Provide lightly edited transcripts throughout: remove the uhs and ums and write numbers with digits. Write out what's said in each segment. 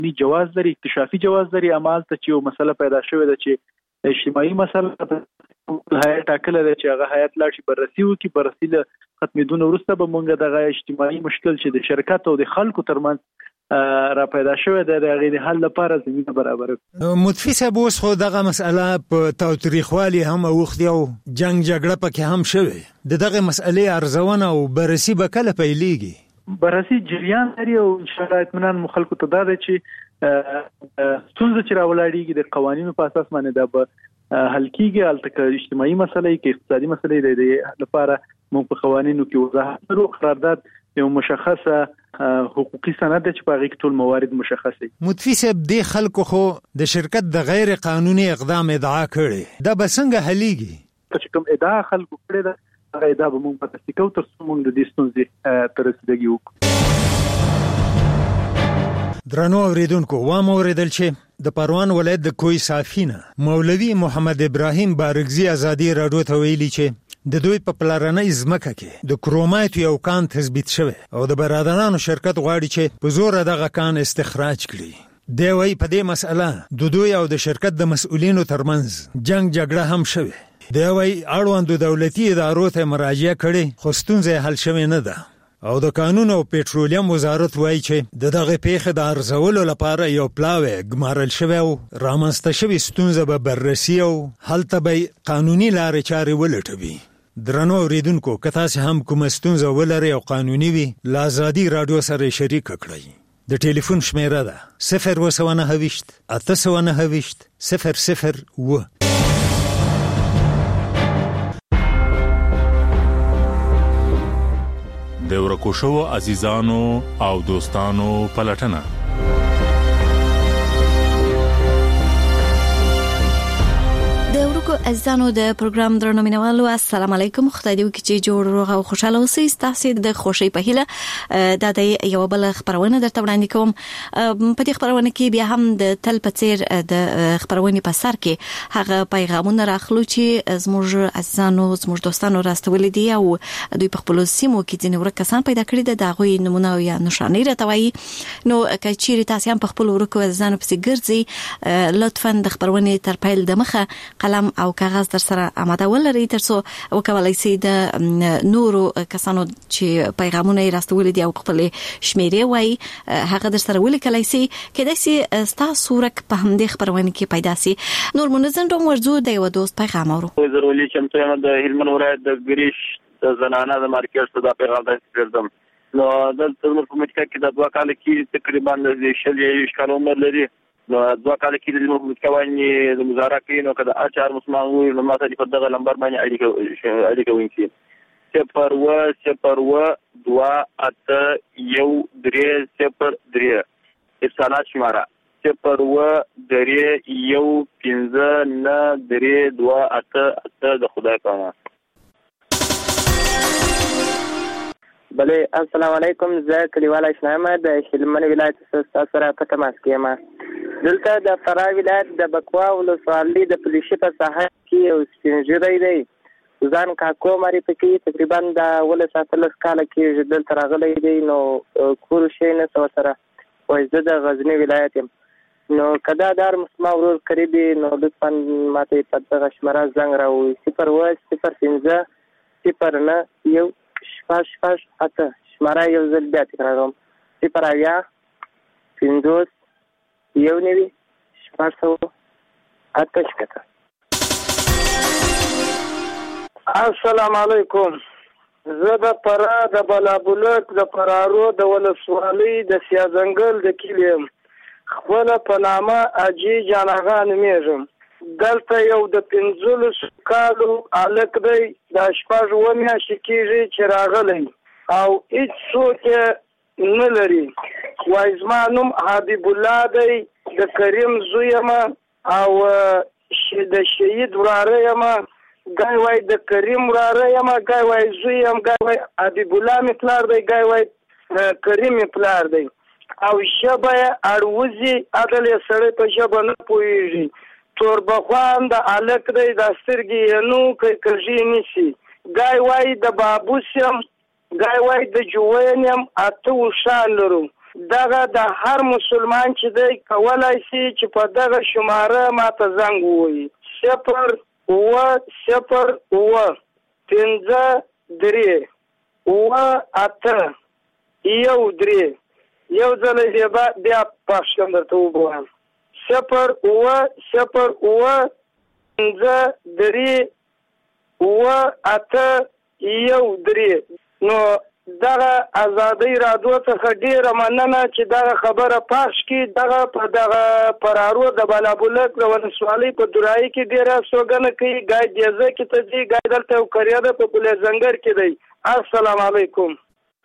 قانوني جواز لري، اکتشافي جواز لري. امالته چې یو مسله پیدا شوې ده چې اجتماعي مسله هیئت ټاکله ده چې هغه هیئت لاړ شي بررسي وکړي. بررسي له ختمېدون وروسته به موږ دغه اجتماعي مشکل چې د شرکت او د خلکو ترمنځ را پیدا شوی ده د هغې د حل لپاره زمینه برابره کړو. مطفي صاحب اوس خو دغه مسله په تاوتریخوالي هم اوښتې او جنګ جګړه پکې هم شوې. د دغه مسئلې ارزونه او بررسي به کله پیلېږي؟ بررسي جریان لري او انشاءالله اطمینان مو خلکو ته دا دی چې ستونزه چې راولاړېږي د قوانینو په اساس باندې دا به حل کېږي. هلته که اجتماعي مسله که اقتصادي مسله د لپاره موږ په قوانینو کې وضاحت لرو. قرارداد یو مشخصه حقوقي سند دی چې په هغې کې ټول موارد مشخص دي. مطفي صاحب دې خلکو خو د شرکت د غیر قانوني اقدام ادعا کړې، دا به څنګه حلیږي؟ چې کوم ادعا خلکو کړې ده هغه ادعا به موږ بررسي کوو تر څو موږ د دې ستونزې ته رسیدګي وکړو. درنو اوریدونکو، واوریدل چې د پروان ولایت د کوی صافینه مولوي محمد ابراهیم بارګزي ازادي راډیو ته ویلي چې د دوی په پلارنۍ ځمکه کې د کرومایټ یو کان تثبیت شوی او د برادرانو شرکت غواړي چې په زور دغه کان استخراج کړي. دی وايي په دې مسأله د دوی او د شرکت د مسؤلینو ترمنځ جنگ جګړه هم شوی. دی وايي اړوندو دولتي ادارو ته مراجعه کړي خو ستونزه حل شوی نه ده. او د قانون او پېټرولیم وزارت وایي چې د دغه پیښې د ارزولو لپاره یو پلاوی ګمارل شوی او رامنځته شوې ستونزه به بررسي او هلته به قانوني لارې چارې ولټوي. درنو اوریدونکو، که تاسې هم کومه ستونزه ولرئ او قانوني وي له ازادي راډیو سره شریک کړئ. د ټلیفون شمیره ده 029 829 001. د ورکو شوو عزیزانو او دوستانو پلټنه. عزیزانو د پروګرام درنو مینوالو، السلام علیکم. خدای دې وکړي چې جوړ روغ او خوشاله اوسئ. تاسو د خوشي په هیله دا د یو بل خبرونه درته وړاندې کوم. په دې خبرونه کې بیا هم د تل په څیر د خبرونې په سر کې هغه پیغامونه راخلو چې زموږ عزیزانو زموږ دوستانو راستولې دي او دوی په خپل سیمو کې ځینې ورک کسان پیدا کړي دي، دغه نمونه یا نشانې راټوي. نو که چیرې تاسو هم په خپل ورکو عزیزانو پسې ګرځي، لطفا د خبرونې تر پیل د مخه قلم او کاغذ در سره آماده ولرئ ترڅو وکولای شئ د نورو کسانو چې پیغامونه یې راستولي دي او خپل شمیرې وایي هغه در سره ولیکلای شئ. کېدای شي ستاسو ورک په همدې خبرونه کې پیدا شي. نور منظم دوم ورځو د یو دوست پیغام اورو. ضروري چې یم د هلمند ولایت د ګریش د زنانه د مارکیټ څخه د پیغام درځم. نو دلته موږ په مټکا کې د 2 کال کې تقریبا د شلې کال عمر لري. نو 2 کال کې د متکواني د مزارع کې نو کده اچار مسلمان وي نو ماته په دغه نمبر باندې اړیکه ونیسي 0181303 اتصالات شماره 013159328 د خدای پامان. بله السلام علیکم. زه کلیوال اشنامه د هلمند ولایت څخه سره په تماس کې یم. دلته د فراه ولایت د بکوا ولسوالۍ د پولیسي په ساحه کې یو سپینږیری دی ځان کاکو مری پکې تقریبا د 18 کال کې دلته راغلی دی. نو کور شي نه سره وایي زه د غزنی ولایت یم. نو کدا دار مسما ورور قریبي نو لطفا ماته په دغه شماره زنګ راوړئ 01050 شماره یو ځل بیا تکراروم 050 یو نوي شپږ اتشکته. السلام علیکم. زه د فراه د بلابلک د فرارو د ولسوالۍ د سیازنګل د کلیم خپل په نامه اجي جاناغا نومیږم. دلته یو د 15 کالو الک دی د شپږ و میاشتې کېږي چې راغلی او هیڅ څوک نه لري. وایي زما نوم حبیب الله دی د کریم زوی یم او د شهید وراره یم. ګای وایي د کریم وراره یم، ګای وایي زوی یم، ګای وایي حبیب الله مې پلار دی، ګای وایي کریم مې پلار دی. او ژبه یې اړوځي عدل یې سړی په ژبه نه پوهېږي. توربخوان د هلک دی دا سترګې یې نو کږي نیسي. ګای وایي د بابوس یم، ګای وایي د جوین یم، 8 اوښان لرو. دغه د هر مسلمان چې دی کولای شي چې په دغه شماره ماته زنګ ووهي 0-0-3-9-3 یو ځل بیا پاش کوم درته وګورم 0-0-3-9-3 نو دغه ازادي رادیو څخه ډیره مننه چې دغه خبره پاش کی دغه په دغه پرارو د بلابلک د ولسوالۍ په درای کې ډیره سوګنه کوي ګای دیزه کې ته دی ګای دلته یو کریاده په بل زنګر کې دی. السلام علیکم.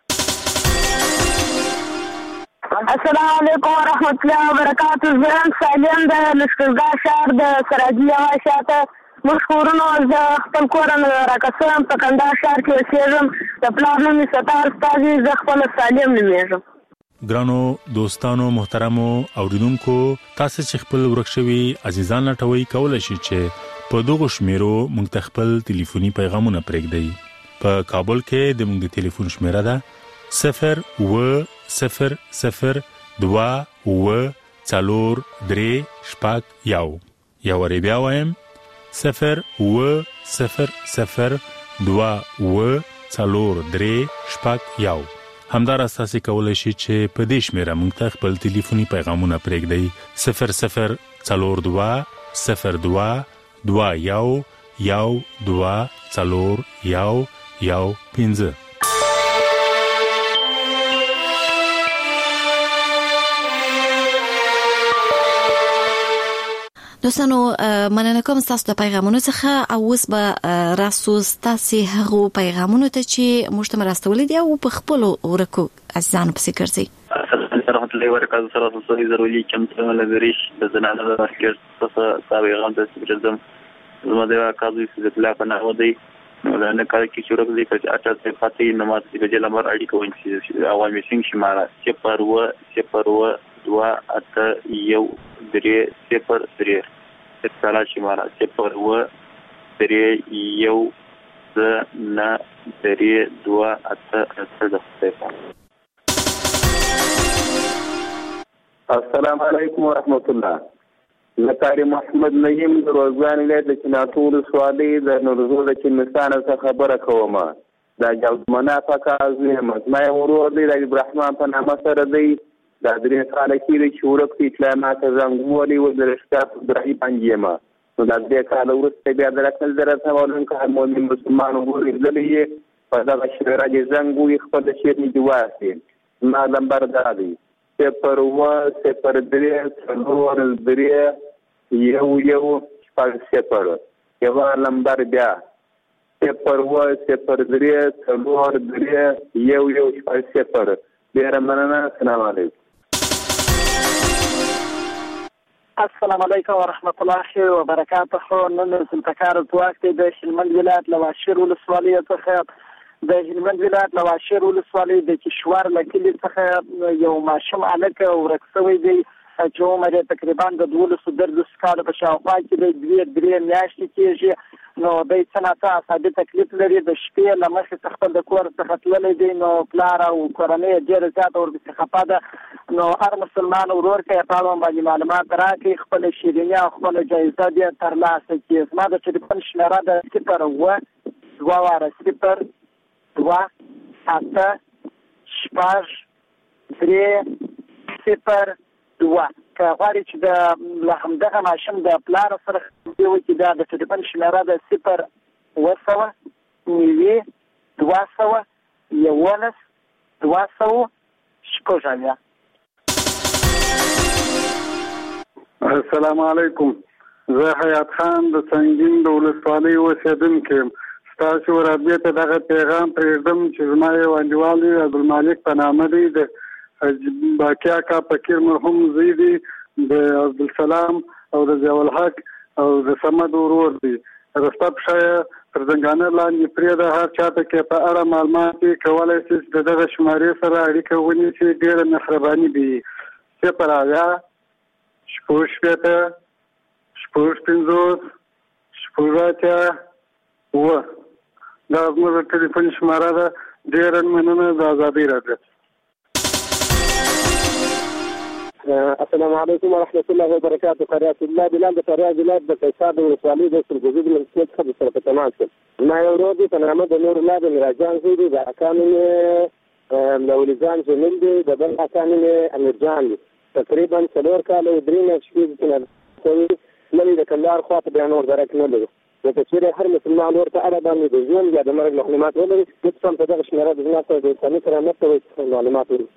السلام علیکم ورحمت الله وبرکاتہ. زه سالم د لشکرګاه شهر د سراجي شاته مشکورونو زه خپل کورن راکسم په کندهار شهر کې اوسېږم. د پلار نوم یې ستار استازي، زه خپل سالم نومېږم. ګرانو دوستانو محترمو اوریدونکو، تاسو چې خپل ورک شوي عزیزان لټوي کولای شئ چې په دغه شمیرو موږ ته خپل ټلیفوني پیغامونه پرېږدئ. په کابل کې د موږ د ټلیفون شمیره ده 0-0-0-2-4-3-1. یو ری بیا وایم 0-0-0-2-4-3-1. همدار اساسي کولای شي چې په دې شمیره موږ ته خپل ټلیفوني پیغامونه پرېږدئ 0-0-2-2-1-2-4-1-1-5. دوستانو مننه کوم تاسو د پیغامونو څخه او اوس به راسو تاسو هغه پیغامونو ته چې موږ ته راستولې دي او په خپل ورکو عزیزانو پسې ګرځي. رحمت الله وبرکاته. سره تاسو ضروري کوم څه لګریش د زنانه د مارکیټ څخه پیغام ته سپیشل زما د کاظم فزت الله په نامه دی. ولنه کار کې شروع دي چې اټه څه پاتې نماز د جلمر اړیکه ونشي عوامي څنګه شماره 0-0-2-1-3-0-3 استعلا شماره 0-0-3-2-1-3. السلام علیکم ورحمت الله. زکاری محمد نعیم د روزګان ولایت د چناتور سوالي د نورزو د چنستان څخه خبره کوم. دا جوړمنه پکازه مزمای ورور دی د ابراهیم په نامه سره دی. دا درې کال کې د شورک اطلاعات زنګولي و د رشتات ابراهیم پنځیما. نو دا دې کال ورسته بیا درکل درته ولن که مؤمن مسلمان ورغلی په دا شورا د زنګوي خپل شیر نه دیواسي. ما نمبر دا دی 0-1-0-3-1-1-0. یو نمبر بیا 0-1-0-3-1-1-0. ډیر مننه. السلام علیکم. السلام علیکم ورحمت الله وبرکاته. نن سلطکار توقت د هلمند ولایت لواشر ولسوالۍ څخه د هلمند ولایت لواشر ولسوالۍ د کشور لکلي څخه یو ماشوم الک ورکسوي دی چې عمر تقریبا د 12 کال په شاوخوا کې د 2 میاشتې کېږي. نو د څنګه عصبي تکلیف لري، د شپې لمخې خپل د کور څخه تللی دی. نو پلار او کورنۍ ډېر زیات ورپسې خفه ده. نو هر مسلمان ورور کې په اړه باندې معلومات راکړي، خپل شیریني او خپل جایزه دې ترلاسه کړي. زما د ټلیفون شمیره ده 0-2-8-3-0-2. که غواړي چې د همدغه ماشوم د پلار سره یو کې دا د ټلیفون شمیره ده 0-9-2-11-200. السلام علیکم. زه حیات خان د سنگین د ولسوالۍ اوسیدونکی یم. ستاسو رابطه ته دغه پیغام پرېږدم چې زما یو انډیوال عبدالمالک په نامه دی، د باقیا کا فقیر مرحوم زوی دی، د عبدالسلام او د ضیاءالحق او د صمد ورور دی. رسته پښه تر زنګانه لاندې پرېږده. هر چاته کې په اړه معلومات کولی شي چې د دغه شمارې سره اړیکه ونیسي. ډېره مهرباني به وي. 0-0-6-5-6-8-9 دا زموږ ټلیفون شماره ده. ډېره مننه. د ازادۍ راډیو. السلام علیکم ورحمۃ اللہ وبرکاتہ. قریات الله بلال د فاریاب ولایت د قیصار د ولسوالۍ د سلګوزي د مسجد څخه سره په تماس کې. ما یو ورور دی په نامه د نور الله د میراجان زوی دی. د اکا نوم یې مولویزان جمیل دی. د بل اکا نوم یې امیرجان دی. تقریبا 4 کاله 3 میاشتې کوي. نن د کندهار خوا ته بیا نور درک نه لري. د تصویر هر مسلمان ورته اړه باندې د ژوند یا د مرګ معلومات ولري. د څه په دغه شمیره د جنات د انساني کرامت او معلومات ولري.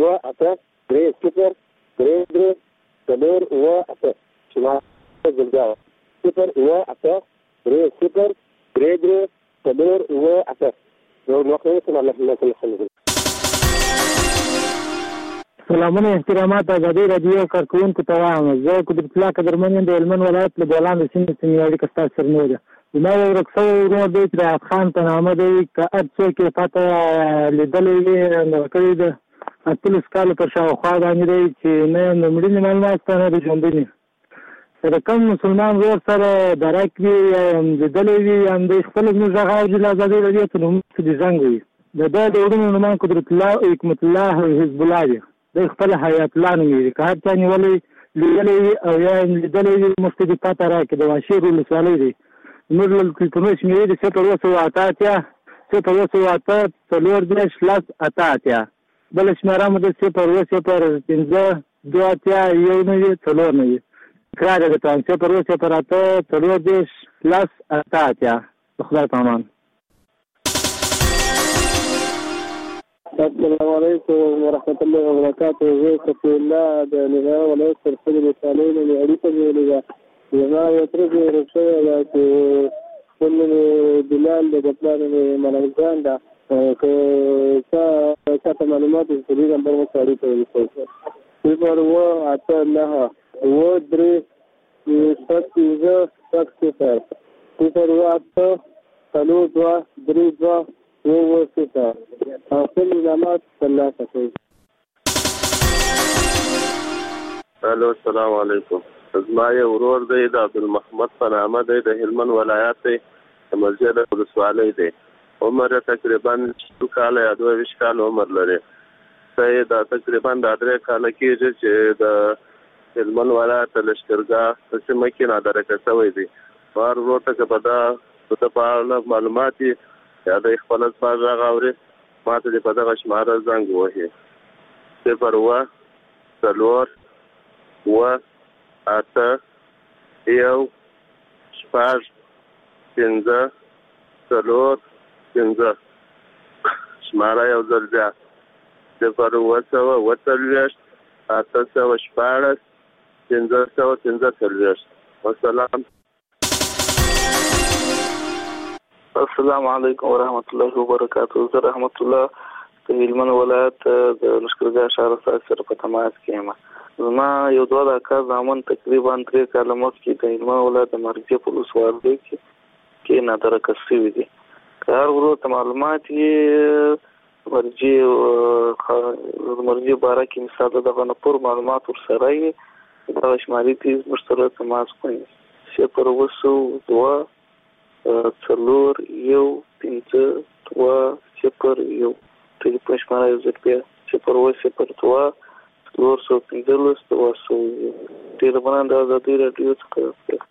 0 3 څلور اوه اته چې ما ځلګاوه 0 اوه اته 3 0 3 څلور اوه اته نو نوښتونه سره الله تعالی. سلامونه احترامات ازادي رادیو کارکونکو ته وایم. زه قدرت الله قدرمن یم د هلمند ولایت له بولان د سیمې اړیکه ستاسو سره نه ده. زما یو ورک شوی ورور دی چې د ایوب خان په نامه دی. که هر څوک یې پته لیدلی وي دغه کړی ده 18 کاله پر شاوخوا باندې دی چې نه د مړینې معلومات شته نه د ژوندونې. که د کوم مسلمان ورور سره درک وي یا لیدلی وي یا همدوی خپله زموږ غږ اوري له ازادۍ راډیو ته نو موږ ته دې زنګ وي. د ده د وروڼو نومان قدرت الله حکمت الله او حزب الله دی. دی خپله حیات الله نومېږي. که هر چا نیولی لیدلی وي او یا لیدلی وي موږ ته دې پته راکړي. د واشیر ولسوالۍ دی. زموږ له تلیفونونو شمېرې د 0 بل شمیره مو د 0 0 5 2 اتیا 1 9 4 9 تکرار یې کوم 0 0 8 4 10 8 اتیا. خدای پامان. السلام علیکم ورحمۃ اللہ وبرکاتہ. زه صفی الله د نظام ولایت سرحد ولسوالۍ نه اړیکه نیولې ده. زما یو تره چې ورک شوی ده چې خپل بلال د پلار ملنګجان ده. که چاته معلومات د دې نمبر مو سړی ته ولیکئ. 0 8 9 و 3 7 7 0 0 8 3 2 3 2 و 0 خپل معلومات ترلاسه کړئ. الو السلام علیکم. زما یو ورور دی د عبدالمحمد په نامه دی. د هلمند ولایت دی. د مسجد ولسوالۍ دی. عمر تقریبا 2 کاله یا 22 کاله عمر لري. دا تقریبا 3 کاله کېږي چې د هلمند ولایت لښکرګاه په سیمه کې نادرکه شوی دی. هر ورور ته که په اړه معلومات یا د خپل ځای غږ اوري ما ته دې په دغه شماره زنګ ووهي. 0 4 8 1 6 5 4 5 شماره یو ځل بیا 0 والسلام. السلام علیکم ورحمۃ اللہ وبرکاتہ. زه رحمت الله د هلمند ولایت د لښکرګاه ښار سره په تماس کې یم. زما یو دوه اکا زامن تقریبا 3 کاله مخکې د هلمند ولایت د مرګي په ولسوالۍ کې نادرکه شوي دي. که هر ورور ته معلومات یې مرجع باره کې مثال دغه نه پور معلومات ورسره یې دغه شمارې ته موږ سره تماس کوئ. 0 2 4 1 5 2 0 1 ټلیفون شماره یو ځل بیا 0 2 415 ډېر مننه د ازادۍ راډیو څخه.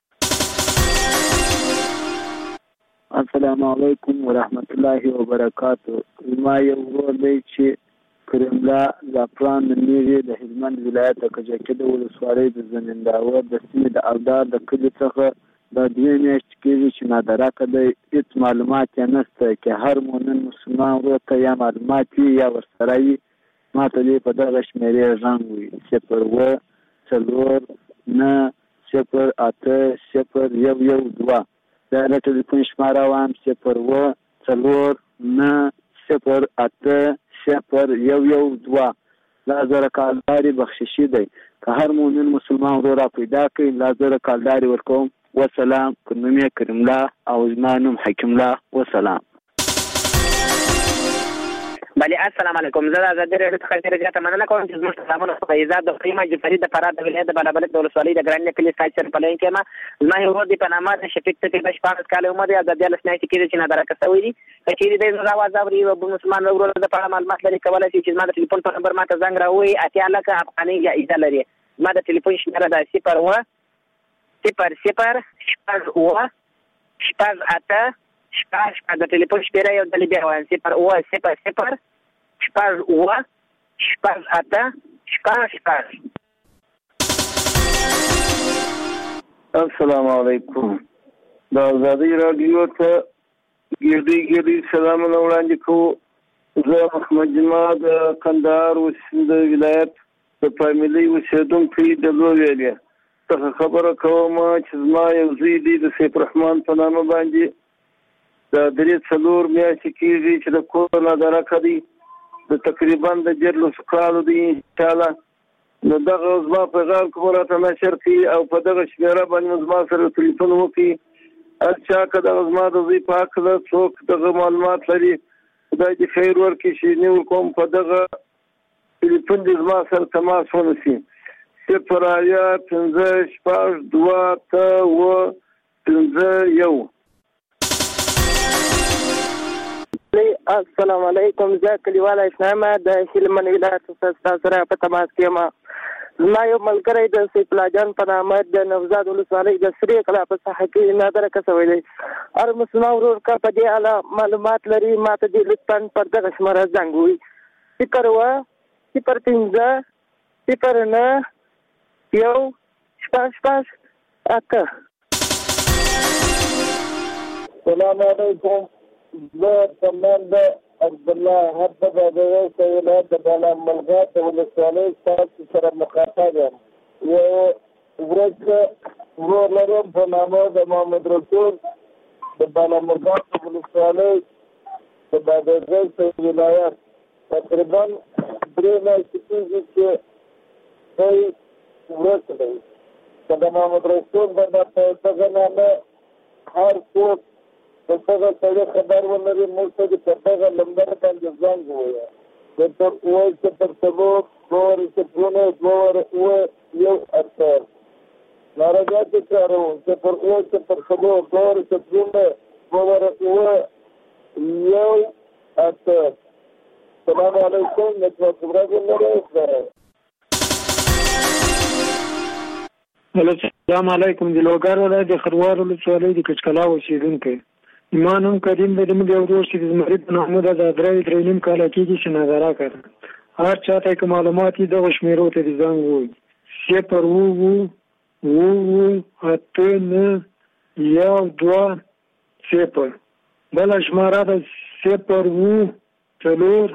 السلام علیکم ورحمت الله وبرکاتہ. ما یو ورور دی چې کریم الله زعفران نومیږي. د هلمند ولایت د کجکي د ولسوالۍ د زمینداور د سیمې د اودار د کلي څخه دا 2 میاشتې کېږي چې نادرکه دی. هېڅ معلومات یې نشته. که هر مؤمن مسلمان ورور ته یا معلومات وي یا ورسره وي ما ته دې په دغه شمېرې زنګ وي. 0 4 9 0 8 0 1 1 2 دا د ټلیفون شماره وایم 0 4 9 0 8 0 1 1 2. لا زره کالداري بخششي دی. که هر مؤمن مسلمان ورور را پیدا کړي لا زره کالداري ورکوم. وسلام. نوم یې کریم الله او زما نوم حکیم الله. وسلام. بله السلام علیکم. زه د ازادي راډیو څخه ډېره زیاته مننه کوم چې زموږ پروګرامونه په ایزاد د قیمه جعفري د فراه د ولایت د بالابلد د ولسوالۍ د ګرانۍ کلي سایسر په لین کې ما زما یو ورور دی په نامه د شفیق ته د 14 کال عمر دی او د 14 میاشتې کې چې نادره کسوي دي چې د زړه आवाज اوري او مسلمان ورور د په معلومات لري کولای شي چې زما د ټلیفون په نمبر ماته زنګ راوړي اتیا لکه افغاني جایزه لري. زما د ټلیفون شمېره ده 0 0 0 شپږ اته شپږ د ټلیفون شمېره یو ځل بیا وایم 0 0 0 شپږ اوه شپږ اته شپږ. السلام علیکم. د ازادي راډیو ته ګردي سلامونه وړاندې کوو. زه محمد جمعه د کندهار د ولایت د فامیلي اوسېدونکی د لویلې څخه خبره کوم چې زما یو زوی دی د سیف الرحمن په نامه باندې د 3-4 میاشتې کېږي چې د کور نادره کړي د تقریبا د 14 کالو دی انشاءالله. نو دغه زما پیغام کوم راته نشر کړي او په دغه شمیره باندې زما سره ټلیفون وکړي هر چا که دغه زما د زوی په هکله څوک دغه معلومات لري خدای دې خیر ورکړي چې نیول کوم په دغه ټلیفون دې زما سره تماس ونیسي 0 5 6 2 5 1. السلام علیکم. زه کلیواله اسلامه د هلمند ولایت څخه سره په تماس کې ما زما یو ملګری د سیف الله جان په نامه د نوزاد ولسوالۍ د سری کلا په ساحه کې نادره کسوي دی. هر مسلمان ورور کا په دې اړه معلومات لري ماته دې لطفا پر دغه شماره زنګ وي 0 0 0 السلام علیکم. زه کمانډر عبدالله حبه د ولایت د بالاملغه د ولسوالۍ تاسو سره مخاطب یم. یو ورځ ورور لرم په نامه د محمد رسول د بالاملغه د ولسوالۍ د بادغیس ولایت تقریبا 3 میاشتې کېږي چې دی ورځ دی که د محمد رسول باندې په دغه نامه هر څوک د دغه سړي خبر ولري موږ ته د دغه نمبر باندې زنګ ووایه 0 ناراضه تکراروم 0 السلام علیکم. نتورک برابر لري. السلام علیکم. د لوګر ولایت د خروار ولسوالۍ د کچکلا اوسېدونکی ایمان هم کریم د موږ یو ورور چې د زمري په نامه د 3 کال کېږي چې نظاره کړ هر چاته کوم معلومات دغه شمیرو ته زنګ ووي 0 2 بل شماره د 0 4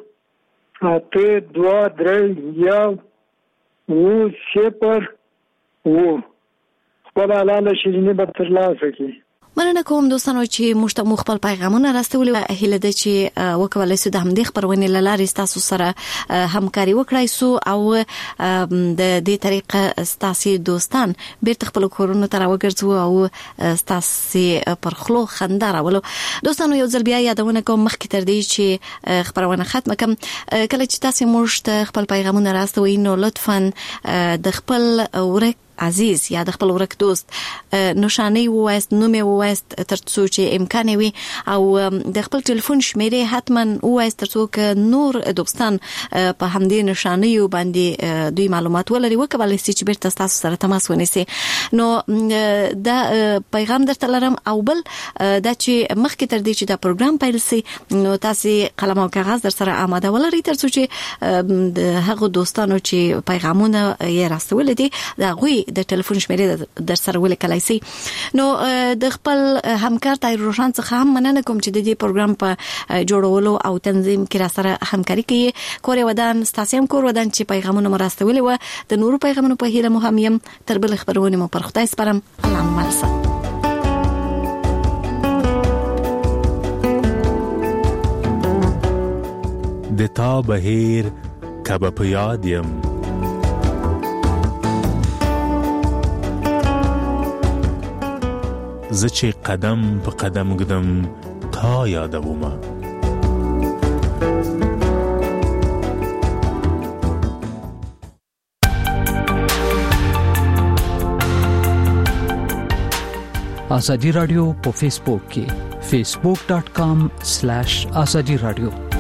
خپل حلاله شیرینی به ترلاسه کړي. مننه کوم دوستانو چې موږ خپل پیغامونه راستولي هیله ده چې وکولای سو د همدې خبرونې لارې تاسو سره همکاري وکړای سو او د دې طریقه تاسو دوستان بیرته خپل کورونو ته راوګرځو او تاسو پر خلو خنده راولو. دوستانو یو ځل بیا یادونه کوم مخکې تر دې چې خبرونه ختمه کوم کله چې تاسو موږ خپل پیغامونه راستوي نو لطفاً د خپل ورک عزیز یا د خپل ورک دوست نشانه وایست نوم وایست ترڅو چې امکان وي او د خپل ټلیفون شمیره حتما وایست ترڅو ک نور دوستان په همدې نشانه باندې دوی معلومات ولري وکولای شي چې بیرته تاسو سره تماس ونیسي. نو دا پیغام درته لرم او بل دا چې مخکې تر دې چې دا پروګرام پیل شي نو تاسو قلم او کاغذ در سره آماده ولرئ ترڅو چې د هغه دوستانو چې پیغامونه یې راستول دي دا غوي د ټلیفون شمیره در سره ولیکلای شي. نو د خپل همکار طاهر روشن څخه هم مننه کوم چې د دې پروګرام په جوړولو او تنظیم کې را سره همکاري کوي. کور ودان ستاسو کور ودان چې پیغامونه مرستولي و د نورو پیغامونو په هیله مو هم يم تر بل خبرونه مو پر خدای سپارم. الله مالسه. د تا بهیر کبه په یاد یم زه چې قدم په قدم ګدم تا یادومه ازادي رادیو په فیسبوک کې facebook.com/azadi radio